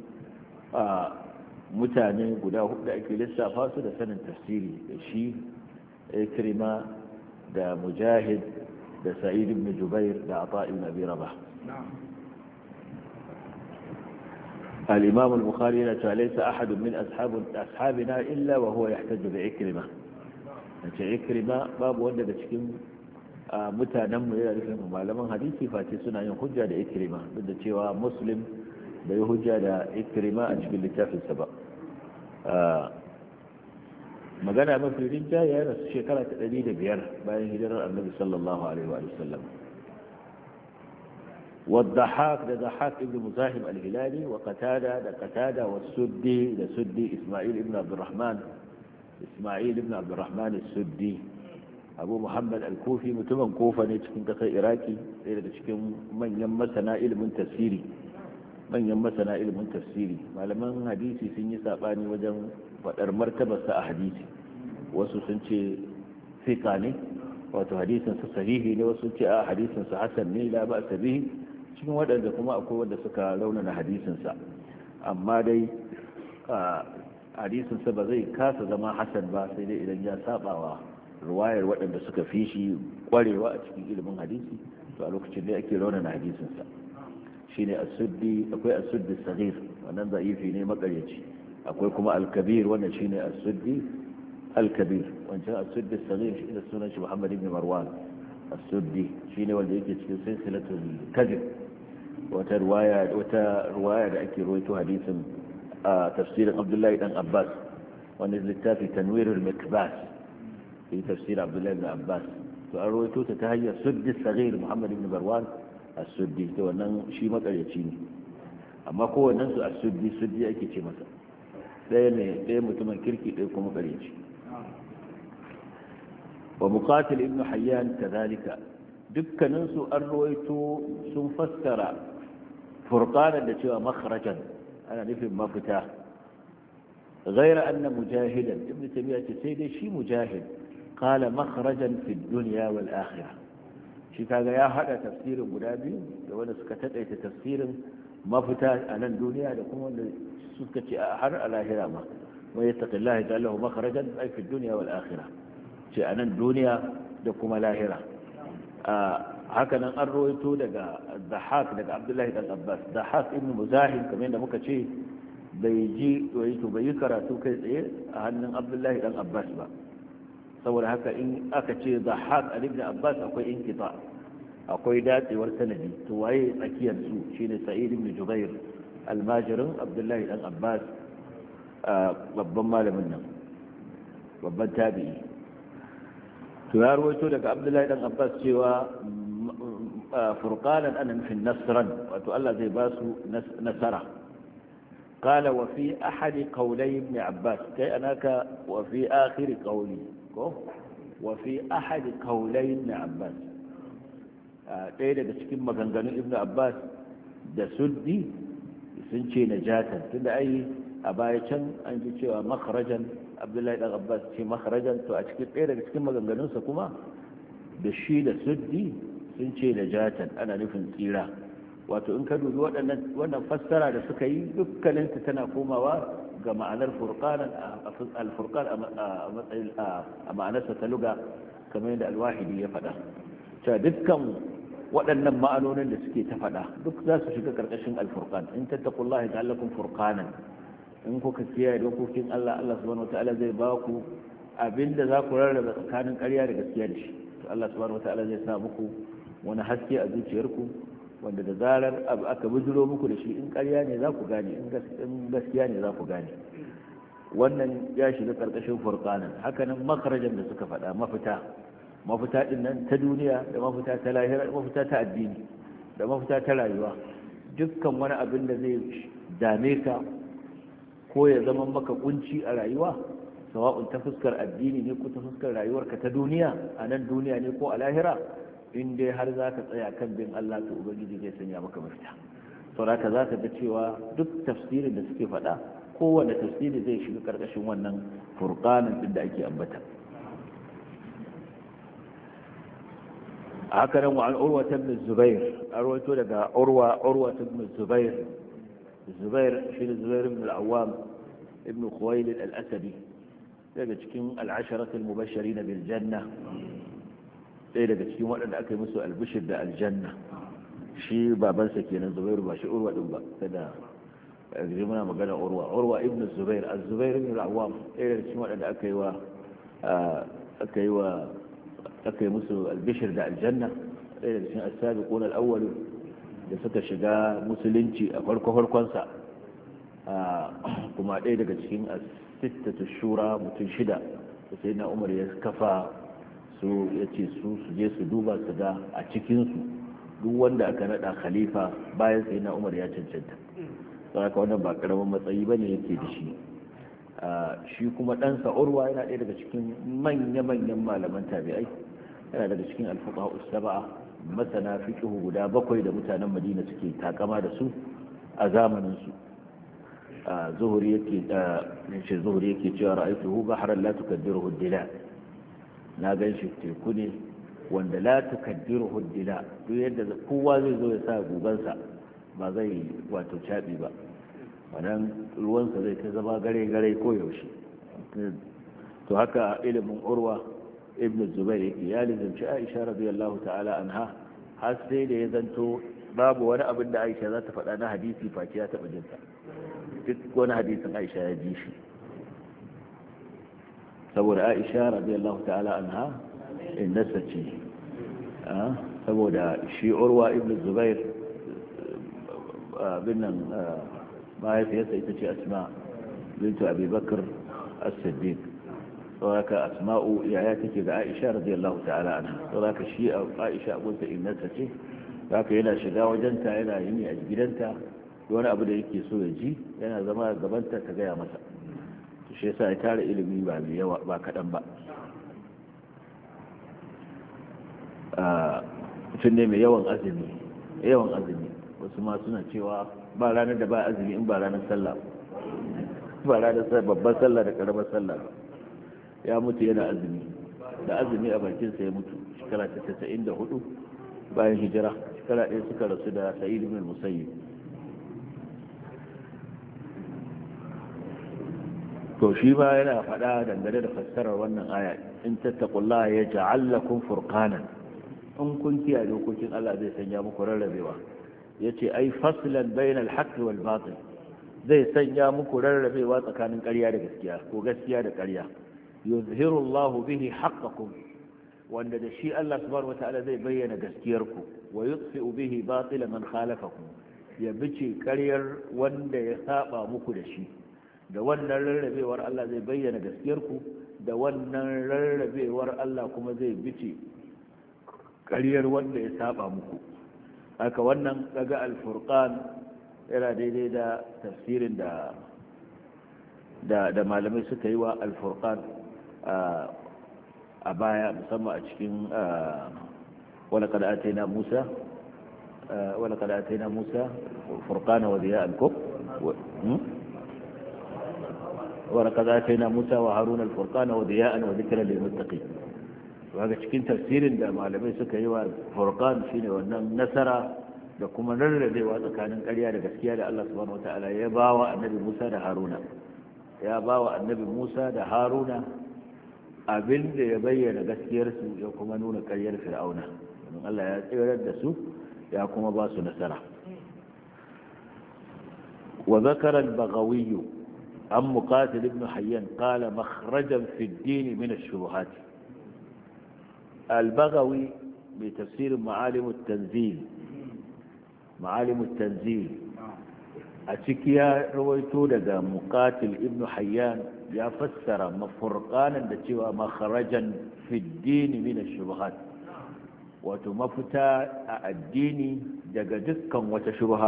mutane guda hudu da ake lissafa su da sanin tafsiri, da shi ikrima da mujahid da sa'id ibn jubair da ata ibn abi rabah. الإمام البخاري ليس أحد من أصحاب أصحابنا إلا وهو يحتج بعكرمة. عكرمة باب ولد cikin mutanen mu yana nufin malaman hadisi face suna yin hujja da ikrima, duk da cewa muslim bai hujja da ikrima a cikin littafinsa ba. magana mafi rinjaye ya rasu shekara ta ɗari da biyar bayan hijirar annabi sallallahu alaihi wa sallam. والضحاك ده ضحاك ابن مزاحم الهلالي، وقتادة ده قتادة، والسدي ده سدي إسماعيل ابن عبد الرحمن إسماعيل ابن عبد الرحمن السدي أبو محمد الكوفي متمن كوفة نتشكين قصة إراكي إذا تشكين من يمسنا إلم تفسيري من يمسنا إلم تفسيري ما لمن حديثي سنة ساباني وجن وإر مرتبة سأحديثي وسو سنشي ثقاني وتو حديثا صحيحي وسو سنشي حديثا حسن لا بأس به cikin waɗanda kuma akwai wanda suka raunana hadisinsa, amma dai hadisinsa ba zai kasa zama hasan ba sai dai idan ya sabawa ruwayar waɗanda suka fi shi ƙwarewa a cikin ilimin hadisi, to a lokacin da ake raunana hadisinsa. shine as-suddi, akwai as-suddi saghir wannan za'ifi ne makaryaci, akwai kuma al-kabir wannan shine as-suddi al-kabir, wancan as-suddi saghir shi da sunan shi Muhammad ibn Marwan as-suddi shine wanda yake cikin silsilatul kadhib, wata riwaya wata riwaya da ake rawaito hadisin a tafsirin Abdullahi dan Abbas, wanda littafi Tanwirul Mikbas fi tafsir Abdullahi ibn Abbas, to an rawaito ta ta hanyar suddi saghir Muhammad ibn Marwan as-suddi, to wannan shi makaryaci ne, amma kowannen su as-suddi suddi ake ce masa, ɗaya ne ɗaya mutumin kirki ɗaya kuma makaryaci. wa Muqatil ibn Hayyan kadhalika, dukkanin su an rawaito sun fassara furqanan da cewa makhrajan, ana nufin mafita. غير أن مجاهدا ابن تيمية سيدي شي مجاهد قال مخرجا في الدنيا والآخرة. شي كذا يا هذا تفسير مدابي لو أنا سكتت أي تفسير مفتا أنا الدنيا لكم أن سكت أحر على هرامة ويتق الله يجعل له مخرجا أي في الدنيا والآخرة. شي أنا الدنيا لكم الآخرة. آه هكذا أرويته لك الضحاك لك عبد الله بن عباس، ضحاك ابن مزاحم كمان ممكن شيء bai ji wato bai yi karatu kai tsaye a hannun Abdullahi dan Abbas ba, saboda haka in aka ce Dhahhak ibn Abbas akwai inqita, akwai datsewar sanadi, to waye tsakiyar su shine Sa'id ibn Jubair almajirin Abdullahi dan Abbas, babban malamin nan, babban tabi'i. to ya rawaito daga Abdullahi dan Abbas cewa furqanan ana nufin nasran, wato Allah zai ba su nasara. قال وفي أحد قولي ابن عباس كي أناك وفي آخر قولي وفي أحد قولي ابن عباس ɗaya daga cikin maganganun ibn Abbas da suddi sun ce najatan, tunda ai a baya can an ji cewa makharajan, Abdullahi dan Abbas ce makharajan, to a cikin ɗaya daga cikin maganganunsa kuma da shi da suddi sun ce najatan, ana nufin tsira. wato in ka dubi waɗannan wannan fassara da suka yi dukkaninta tana komawa ga ma'anar furqanan al-furqan a matsayin a ma'anarsa ta luga, kamar yadda al-wahidi ya faɗa cewa dukkan waɗannan ma'anonin da suke ta faɗa duk za su shiga ƙarƙashin al-furqan. in tattaqullaha ja'al lakum furqanan, in kuka kiyaye dokokin Allah, Allah subhanahu wataala zai ba ku abinda za ku rarraba tsakanin ƙarya da gaskiya da shi. to Allah subhanahu wataala zai sa muku wani haske a zuciyarku wanda da zarar abu aka bujiro muku da shi, in ƙarya ne za ku gane, in gaskiya ne za ku gane. wannan ya shiga ƙarƙashin furqanan. hakanan makarajan da suka faɗa, mafita mafita ɗin nan ta duniya da mafita ta lahira, mafita ta addini da mafita ta rayuwa. dukkan wani abin da zai dame ka ko ya zama maka kunci a rayuwa, sawa'un ta fuskar addini ne ko ta fuskar rayuwarka ta duniya, a nan duniya ne ko a lahira, in dai har za ka tsaya kan bin Allah, to ubangiji zai sanya maka mafita. sauraka za ka ga cewa duk tafsirin da suke faɗa, kowane tafsiri zai shiga ƙarƙashin wannan furqanin din da ake ambata. هكذا وعن عروة بن الزبير أرويته لك عروة عروة بن الزبير الزبير شيل الزبير بن العوام ابن خويلد الأسدي daga cikin al'asharatul mubashirin bil janna ɗaya daga cikin waɗanda aka yi musu albishir da aljanna shi babansa kenan Zubairu ba shi Urwa din ba kada yanzu muna magana Urwa Urwa ibn Zubair az-Zubair ibn al-Awwam ɗaya daga cikin waɗanda aka yi wa aka yi wa aka yi musu albishir da aljanna ɗaya daga cikin as-sabiqun al-awwal da suka shiga musulunci a farko farkon sa kuma ɗaya daga cikin sittatu shura mutum shida da sai na umar ya kafa su ya ce su su je su duba su ga a cikinsu duk wanda aka nada khalifa bayan sai na umar ya cancanta don haka wannan ba karamin matsayi ba ne yake da shi shi kuma ɗansa urwa yana ɗaya daga cikin manya-manyan malaman tabi'ai yana daga cikin alfuqa usaba'a masana fiqh guda bakwai da mutanen madina suke takama da su a zamanin su zuhuri yake da shi zuhuri yake cewa ra'aytuhu bahran la tukaddiruhu ad-dila na gan shi teku ne wanda la tukaddiruhu ad-dila duk yadda kowa zai zo ya sa gugansa ba zai wato cabi ba wannan ruwansa zai ta zama gare gare ko yaushe to haka ilimin urwa ibn zubair yake ya lizanci aisha radiyallahu ta'ala anha har sai da ya zanto babu wani abin da aisha za ta faɗa na hadisi face ya taɓa jinsa duk wani hadisin aisha ya ji shi saboda aisha radiyallahu ta'ala anha innasa ce saboda shi urwa ibn zubair bin nan mahaifiyarsa ita ce asma bintu abubakar as-siddiq saboda asma'u yaya take ga aisha radiyallahu ta'ala anha saboda shi aisha abunta innasa ce haka yana shiga wajenta yana yini a gidanta wani abu da yake so ya ji yana zama gabanta ta gaya masa shi yasa ya tara ilimi ba mai yawa ba kaɗan ba mutum ne mai yawan azumi yawan azumi wasu ma suna cewa ba ranar da ba azumi in ba ranar sallah ba ranar babban sallah da karamar sallah ya mutu yana azumi da azumi a bakinsa ya mutu shekara ta tasa'in da hudu bayan hijira shekara ɗaya suka rasu da sa'id ibn musayyib to shi ba yana faɗa dangane da fassarar wannan aya in tattaqullaha yaj'al lakum furqanan in kun kiyaye dokokin Allah zai sanya muku rarrabewa yace ai faslan bainal haqqi wal batil zai sanya muku rarrabewa tsakanin ƙarya da gaskiya ko gaskiya da ƙarya yuzhiru Allahu bihi haqqakum wanda da shi Allah subhanahu wataala zai bayyana gaskiyarku wa yutfi'u bihi batila man khalafakum ya bice ƙaryar wanda ya saba muku da shi da wannan rarrabewar Allah zai bayyana gaskiyarku da wannan rarrabewar Allah kuma zai bice ƙaryar wanda ya saba muku haka wannan daga al-furqan yana daidai da tafsirin da da da malamai suka yi wa al-furqan a baya musamman a cikin wala qad atayna Musa wala qad atayna Musa furqana wa diya'an kum ولقد آتينا موسى وهارون الفرقان وضياء وذكرا للمتقين وهذا cikin tafsirin da malamai suka yi wa furqan shine wannan nasara da kuma rarrabewa tsakanin ƙarya da gaskiya da Allah subhanahu wataala ya bawa annabi Musa da Haruna ya bawa annabi Musa da Haruna abin da ya bayyana gaskiyar su ya kuma nuna ƙaryar Fir'auna don Allah ya tsirar da su ya kuma ba su nasara wa zakara al-Baghawi عن مقاتل ابن حيان قال مخرجا في الدين من الشبهات البغوي بتفسير معالم التنزيل معالم التنزيل أتكيا رويتو لدى مقاتل ابن حيان يفسر مفرقانا لتوى مخرجا في الدين من الشبهات وتمفتا الدين دقا دكا وتشبها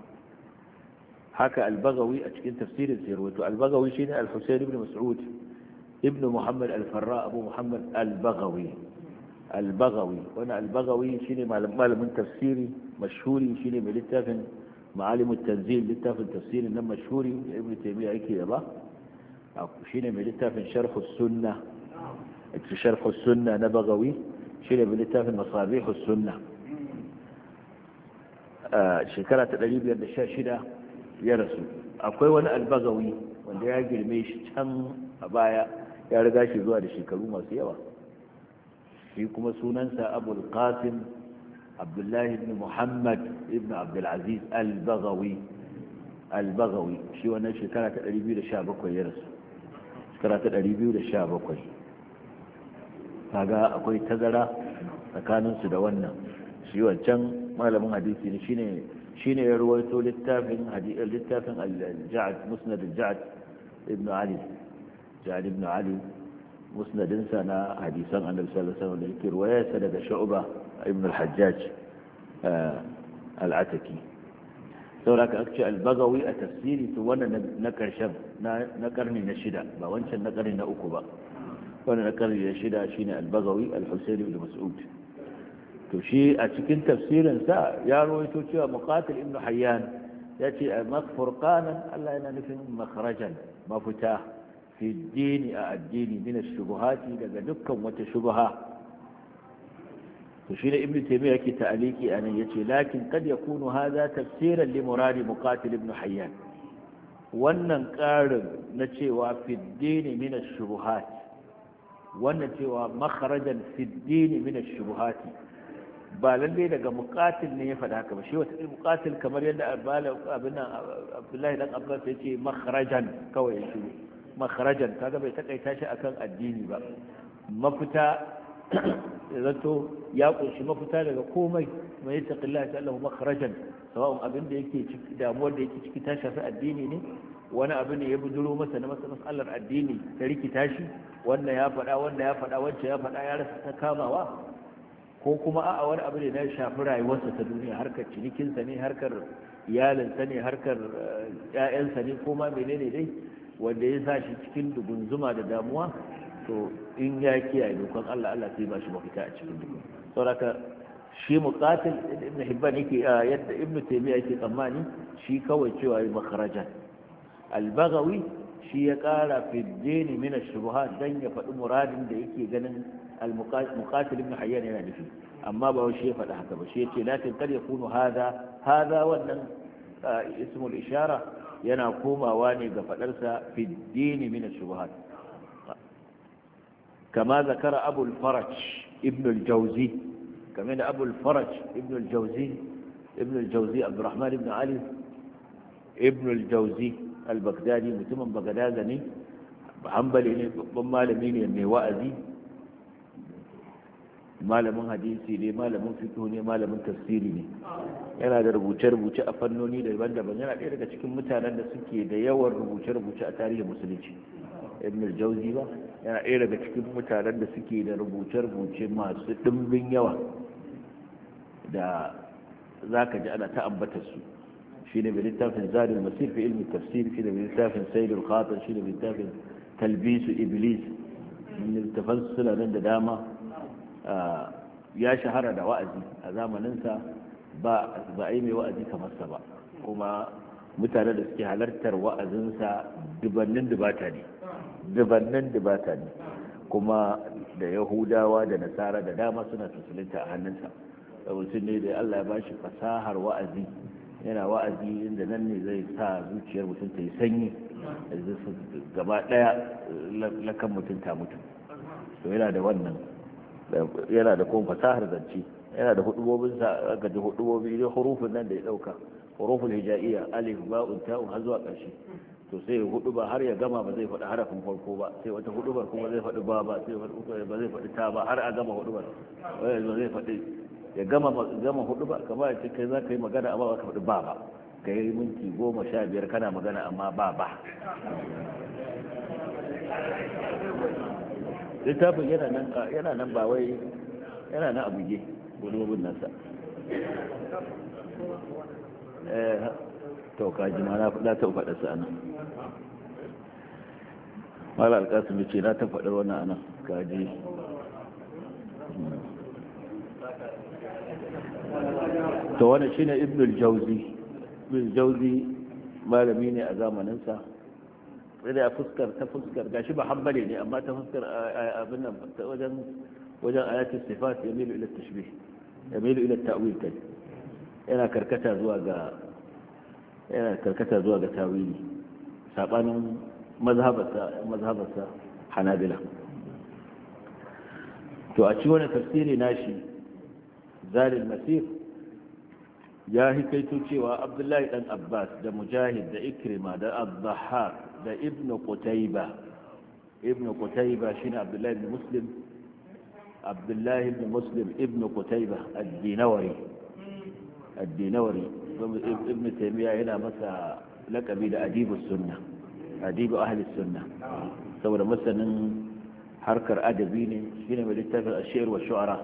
حكى البغوي أتكين تفسير السيروت البغوي شين الحسين بن مسعود ابن محمد الفراء أبو محمد البغوي البغوي وأنا البغوي شين معلم من تفسيري مشهوري شين من لتافن معالم التنزيل لتافن تفسير إنما مشهوري ابن تيمية أيكي يبا شين من لتافن شرح السنة شرح السنة نبغوي shi ne littafin masabihus sunna a shekara ta ɗari biyar da sha shida ya rasu. akwai wani albagawi wanda ya girme shi can a baya, ya riga shi zuwa da shekaru masu yawa, shi kuma sunansa abul qasim abdullahi ibn muhammad ibn abdulaziz al-baghawi al-baghawi shi wannan shekara ta ɗari biyu da sha bakwai ya rasu, shekara ta ɗari biyu da sha bakwai. kaga akwai tazara tsakaninsu da wannan. shi wancan malamin hadisi ne, shine shine ya ruwaito littafin hadisi littafin al-ja'd musnad al-ja'd ibn ali ja'd ibn ali musnadin sa na hadisan annabi sallallahu alaihi wasallam da yake ruwayarsa daga shu'ba ibn al-hajjaj al-ataki. saboda aka ce al-bagawi a tafsiri to wannan na karshen na karni na shida, ba wancan na karni na uku ba. wannan na karni na shida shine al-bagawi al-husayn ibn mas'ud. to shi a cikin tafsirinsa ya rawaito cewa muqatil ibn hayyan ya ce a makfurqanan Allah yana nufin makharajan mafita fi dini a addini min ash-shubuhati daga dukkan wata shubha. to shi ne ibn taymiyyah yake ta'aliki anan yace lakin kad yakunu hadha tafsiran li muradi muqatil ibn hayyan. wannan karin na cewa fi dini min ash-shubuhat, wannan cewa makharajan fi dini min ash-shubuhati ba lalle daga muqatil ne ya faɗa haka ba. shi wata muqatil kamar yadda abin Abdullahi dan Abbas ya ce makharajan kawai ya shiru makharajan, kaga bai takaita shi akan addini ba. mafita zato ya kunshi mafita daga komai, mai taqillahi ta Allah makharajan, sawa'un abin da yake ciki damuwar da yake ciki ta shafi addini ne, wani abu ne ya bujuro masa na masalar addini ta rikita shi, wannan ya faɗa wannan ya faɗa wancan ya faɗa ya rasa ta kamawa, ko kuma a'a wani abu ne na shafi rayuwarsa ta duniya, harkar cinikinsa ne, harkar iyalinsa ne, harkar ƴaƴansa ne, ko ma menene dai wanda ya sa shi cikin dugunzuma da damuwa, to in ya kiyaye dokan Allah, Allah sai ba shi mafita a cikin dugun. saboda shi muqatil ibn hibban yake yadda ibn taymiya yake tsammani shi kawai cewa makharajan. al-baghawi shi ya kara fi dini min ash-shubuhat dan ya faɗi muradin da yake ganin al-muqatil ibn hayyan yana nufi, amma ba shi ya faɗi haka ba. shi yace lakin kad yakunu hada hada wannan ismul ishara yana komawa ne ga fadarsa fi dini min ash-shubuhat, kama zakara abu al-faraj ibn al-jawzi, kamar da abu al-faraj ibn al-jawzi ibn al-jawzi abdurrahman ibn ali ibn al-jawzi al-baghdadi, mutumin bagdad ne, hanbali ne, babban malami ne mai wa'azi, malamin hadisi ne, malamin fiqh ne, malamin tafsiri ne, yana da rubuce-rubuce a fannoni daban-daban. yana ɗaya daga cikin mutanen da suke da yawan rubuce-rubuce a tarihin musulunci. ibn al-jawzi ba yana ɗaya daga cikin mutanen da suke da rubuce-rubuce masu ɗimbin yawa da zaka ji ana ta ambata su. shine mai littafin zadul masir fi ilmi tafsir, shine mai littafin sayyidul khatir, shine mai littafin talbisu iblis, littafan suna nan da dama. ya shahara da wa'azi a zamaninsa, ba a yi mai wa'azi kamar sa ba, kuma mutane da suke halartar wa'azinsa dubannin dubata ne dubannin dubata ne kuma da yahudawa da nasara da dama suna musulunta a hannunsa. mutum ne da Allah ya bashi fasahar wa'azi, yana wa'azi inda nan ne zai sa zuciyar mutum ta yi sanyi, gaba daya lakan mutum ta mutu. to yana da wannan, yana da kuma fasahar zance, yana da hudubobin sa, aka ji hudubobi da hurufin nan da ya dauka, huruful hijaiya alif ba'un ta'un har zuwa ƙarshe. to sai ya hudu ba har ya gama ba zai faɗi harafin farko ba, sai wata hudubar kuma zai faɗi ba ba, sai wata ba zai faɗi ta ba, har a gama hudubar ba zai faɗi ya gama gama hudubar. kamar ya ce kai za ka yi magana amma ba ka faɗi ba ba, ka yi minti goma sha biyar kana magana amma ba ba. littafin yana nan yana nan ba wai yana nan a buge hudubobin nasa. to kaji ma na ta faɗa su anan. mala alƙasim ce na ta faɗar wannan anan kaji. to wannan shine ibn al-jawzi. ibn al-jawzi malami ne a zamaninsa, sai da fuskar ta fuskar gashi ba hanbali ne, amma ta fuskar abin nan ta wajen wajen ayatul sifat yamilu ila tashbih yamilu ila ta'wil kai yana karkata zuwa ga yana karkata zuwa ga tawili sabanin mazhabarsa mazhabarsa hanabila to a ci wani tafsiri nashi zalil masir ya hikaito cewa abdullahi dan abbas da mujahid da ikrima da abdahar da ibn qutayba ibn qutayba shine abdullahi ibn muslim abdullahi ibn muslim ibn qutayba ad-dinawari ad-dinawari ibn taymiya yana masa laqabi da adibus sunna adibu ahli sunna saboda masanin harkar adabi ne shine mai littafin ash-shi'r wa shu'ara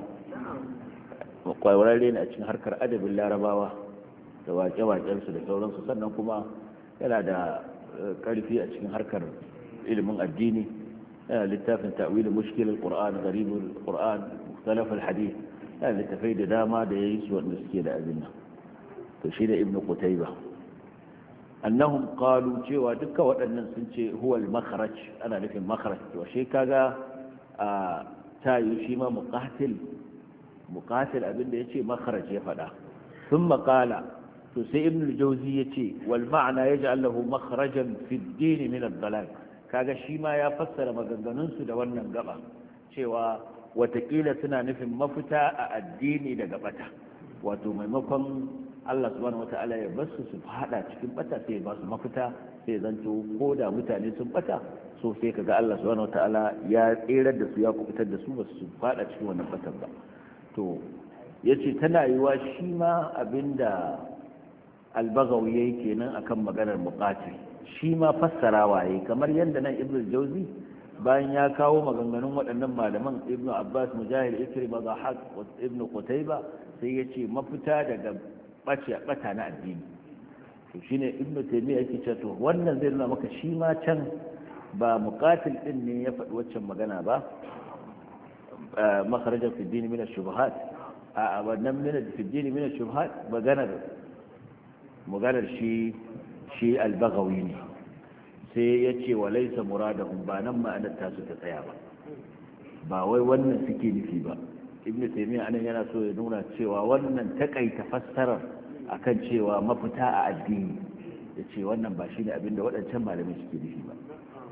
kwararre ne a cikin harkar adabin larabawa da waƙe-waƙensu da sauransu sannan kuma yana da ƙarfi a cikin harkar ilimin addini yana littafin ta'wilin mushkilul qur'an gharibul qur'an mukhtalaf al-hadith yana littafai da dama da yayi su wanda suke da abin nan to shi da ibnu qutayba annahum qalu cewa dukkan waɗannan sun ce huwa al-makhraj ana nufin makhraj to shi kaga a tayi shi ma muqatil muqatil abinda yace makhraj ya fada thumma qala to sai ibn al-jawzi yace wal ma'na yaj'al lahu makhrajan fi ad-din min ad-dalal kaga shi ma ya fassara maganganun su da wannan gaba cewa watakila suna nufin mafita a addini daga bata wato maimakon Allah subhanahu wata'ala ya basu su fada cikin bata sai ya ba su mafita sai zanto ko da mutane sun bata so sai kaga Allah subhanahu wata'ala ya tsirar da su ya kubutar da su ba su fada cikin wannan batan ba to yace tana yiwa shi ma abinda al-Baghawi yayi kenan akan maganar muqatil shi ma fassarawa yayi kamar yadda nan Ibn al-Jawzi bayan ya kawo maganganun waɗannan malaman Ibn Abbas Mujahid Ikrima Dhahak Ibn Qutayba sai yace mafita daga bace bata na addini to shine Ibn Taymiyyah yake cewa to wannan zai nuna maka shi ma can ba muqatil din ne ya faɗi waccan magana ba makharajan fi din min ash-shubuhat a wannan min fi din min ash-shubuhat maganar maganar shi shi al-Baghawi ne sai yace walaysa muradahum ba nan ma'anar ta su ta tsaya ba ba wai wannan suke nufi ba Ibn Taymiyyah anan yana so ya nuna cewa wannan takaita fassarar akan cewa mafita a addini yace wannan ba shine abinda waɗancan malamai suke nufi ba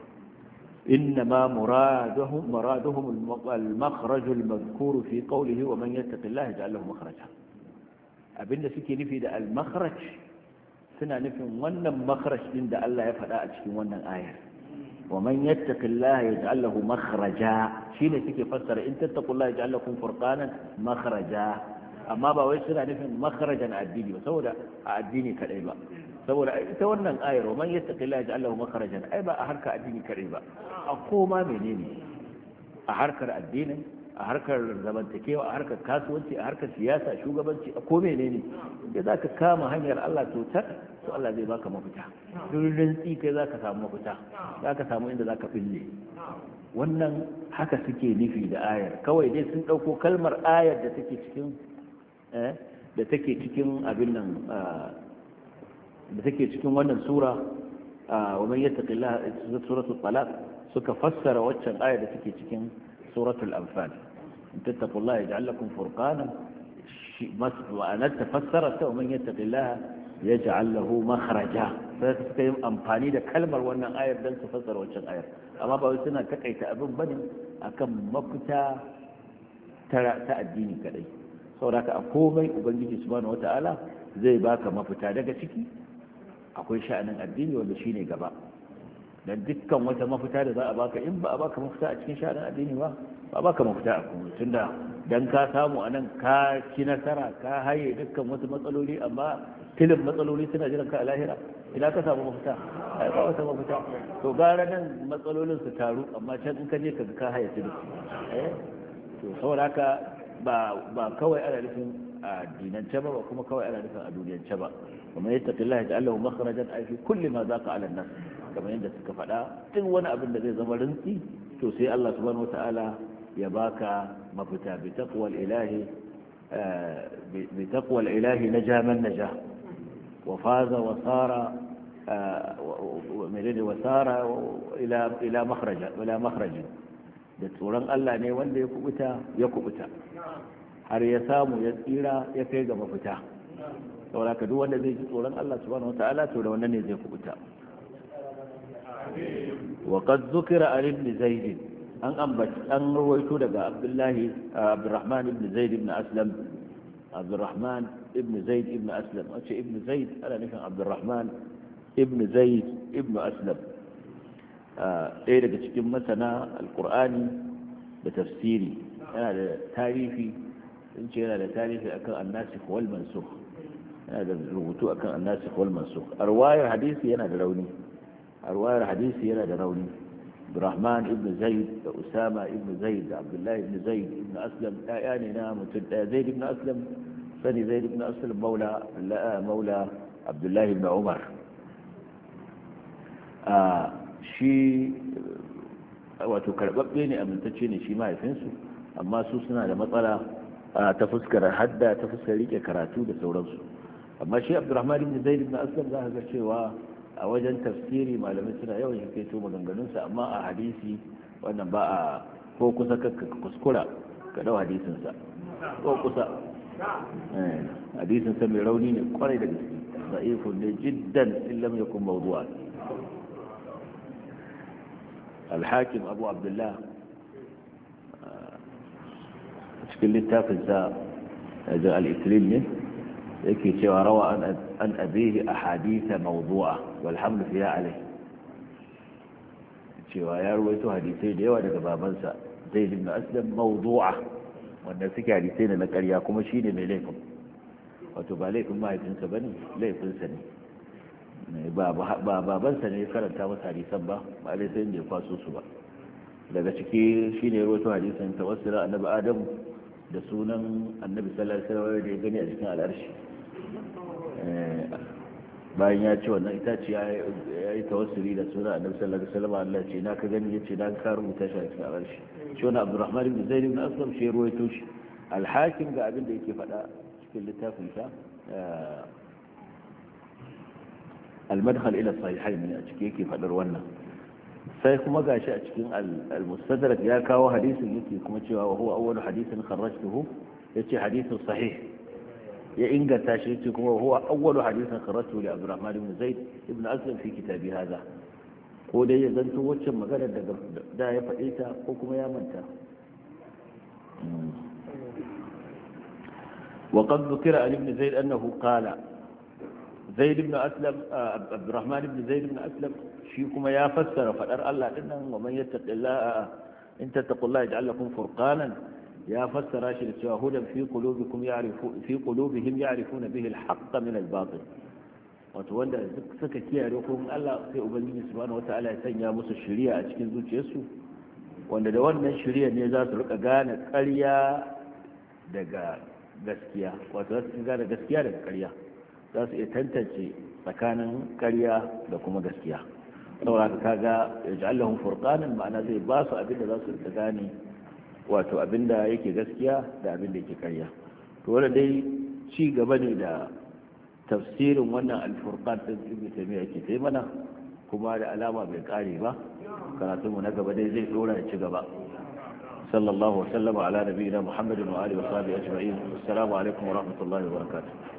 إنما مرادهم مرادهم المخرج المذكور في قوله ومن يتق الله يجعل له مخرجا abinda suke nufi da al-makhraj suna nufin wannan makhraj din da Allah ya faɗa a cikin wannan ayar wa man yattaqillaha yaj'al lahu makhraja shine suke fassara in tattaqullaha yaj'al lakum furqanan makhraja amma ba wai suna nufin makhrajan addini ba saboda a addini kadai ba saboda ita wannan ayar wa man yattaqillaha yaj'al lahu makhrajan ai ba a harkar addini kadai ba a koma menene a harkar addinin a harkar zamantakewa a harkar kasuwanci a harkar siyasa shugabanci a ko menene da zaka kama hanyar Allah totar to Allah zai baka mafita durin tsi kai zaka samu mafita zaka samu inda zaka bille wannan haka suke nufi da ayar kawai dai sun dauko kalmar ayar da take cikin eh da take cikin abin nan da take cikin wannan sura wa man yattaqillaha suratul talaq suka fassara waccan ayar da take cikin suratul anfal in tattaqullaha yaj'al lakum furqanan wa an tafassara wa man yattaqillaha yaj'al lahu makhraja sai suka yi amfani da kalmar wannan ayar dan su fassara waccan ayar amma ba wai suna takaita abin bane akan mafita ta addini kadai saboda a komai ubangiji subhanahu wataala zai baka mafita daga ciki akwai sha'anin addini wanda shine gaba dan dukkan wata mafita da za a baka in ba a baka mafita a cikin sha'anin addini ba ba baka mafita a kuma tunda dan ka samu anan ka ci nasara ka haye dukkan wasu matsaloli amma tilin matsaloli suna jiran ka a lahira ina ka samu mafita ai ba wata mafita to gara nan matsalolin su taru amma can in ka je ka ka haye su duk eh to saboda haka ba ba kawai ana nufin a dinance ba kuma kawai ana nufin a duniyance ba kuma yattaqillaha yaj'al lahu makhrajan ay fi kulli ma zaqa 'ala an-nas kamar yadda suka faɗa duk wani abin da zai zama rinsi to sai Allah subhanahu wata'ala ya baka mafita bi taqwal ilahi bi taqwal ilahi naja man naja wa faza wa sara wa milad wa sara ila ila makhraja ila makhraj da tsoron Allah ne wanda ya kubuta ya kubuta har ya samu ya tsira ya kai ga mafita saboda ka duk wanda zai ji tsoron Allah subhanahu wataala to da wannan ne zai kubuta wa qad dhukira ali ibn zaid an ambaci an rawaito daga abdullahi abdurrahman ibn zaid ibn aslam abdurrahman ibn zaid ibn aslam wace ibn zaid ana nufin abdurrahman ibn zaid ibn aslam ɗaya daga cikin masana alkur'ani da tafsiri yana da tarihi sun ce yana da tarihi akan annasikh wal mansukh yana da rubutu akan annasikh wal mansukh arwayar hadisi yana da rauni arwayar hadisi yana da rauni Abdurrahman ibn Zaid da Usama ibn Zaid da Abdullah ibn Zaid ibn Aslam ɗaya ne na mutum ɗaya Zaid ibn Aslam sani Zaid ibn Aslam maula maula Abdullah ibn Umar shi wato karɓaɓɓe ne amintacce ne shi mahaifinsu amma su suna da matsala ta fuskar hadda ta fuskar rike karatu da sauransu amma shi abdurrahman ibn zaid ibn aslam za ka ga cewa a wajen tafsiri malamai suna yawan shi kaito maganganunsa amma a hadisi wannan ba a ko kusa ka kuskura ka dau hadisinsa ko kusa hadisinsa mai rauni ne kwarai da gaske da'ifun ne jiddan illam yakun mawdu'a الحاكم أبو عبد الله cikin littafinsa da al-iklil ne yake cewa rawa an abihi ahadith mawdu'a walhamdu fiha alayh cewa ya ruwaito hadisai da yawa daga babansa Zaid ibn Aslam mawdu'a wanda suke hadisai na ƙarya kuma shine mai laifin wato ba laifin mahaifinsa bane laifinsa ne ba babansa ne ya karanta masa hadisan ba ba dai sai da ya kwaso su ba daga ciki shine rawaito hadisan tawassula annabi Adam da sunan annabi sallallahu alaihi wasallam da ya gani a cikin al'arshi bayan ya ce wannan itace ya yi tawassuli da sunan annabi sallallahu alaihi wasallam Allah ce na ka gani yace na ka rubuta shi a cikin al'arshi shi wannan Abdurrahman ibn Zaid ibn Aslam shi rawaito shi al-Hakim ga abin da yake faɗa cikin littafin sa المدخل إلى الصحيحين من أشكيكي فالروانا سيكون مقاشي أشكين المستدرك يا كاو حديث يكي كمتشوا وهو أول حديث خرجته يتي حديث صحيح يا إنجا تاشي يتي وهو أول حديث خرجته لعبد الرحمن بن زيد ابن أسلم في كتابي هذا قول لي زنتو وشم مقالة دا يفعيتا وكما يا منتا وقد ذكر عن ابن زيد أنه قال زيد بن أسلم عبد الرحمن بن زيد بن أسلم شيكما يا فسر فدر الله إنه ومن يتق الله إن تتقوا الله يجعل لكم فرقانا يا فسر راشد هدى في قلوبكم يعرفون في قلوبهم يعرفون به الحق من الباطل وتولى سكك يعرفون الله في أبنين سبحانه وتعالى يسنى مس الشريعة أشكين زوج يسو وأن دوانا الشريعة نيزات رك أغانا قرية دقا gaskiya wato za su gane gaskiya daga ƙarya za su iya tantance tsakanin ƙarya da kuma gaskiya saboda ka ga ya ji allahun furqanin ma'ana zai ba su abinda za su rika gane wato abinda yake gaskiya da abinda yake ƙarya to wanda dai ci gaba ne da tafsirin wannan alfurqan din ibnu taymiya yake sai mana kuma da alama bai kare ba karatunmu na gaba dai zai dora ya ci gaba صلى الله وسلم على نبينا محمد وآله وصحبه أجمعين والسلام عليكم ورحمة الله وبركاته